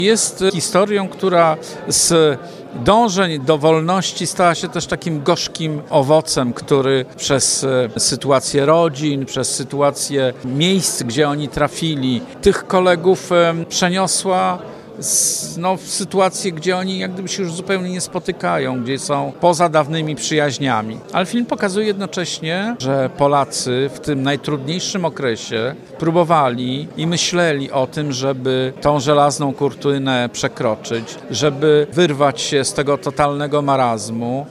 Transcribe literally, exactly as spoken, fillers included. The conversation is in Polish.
Jest historią, która z dążeń do wolności stała się też takim gorzkim owocem, który przez sytuację rodzin, przez sytuację miejsc, gdzie oni trafili, tych kolegów przeniosła no, w sytuację, gdzie oni jak gdyby się już zupełnie nie spotykają, gdzie są poza dawnymi przyjaźniami. Ale film pokazuje jednocześnie, że Polacy w tym najtrudniejszym okresie próbowali i myśleli o tym, żeby tą żelazną kurtynę przekroczyć, żeby wyrwać się z tego totalnego marazmu.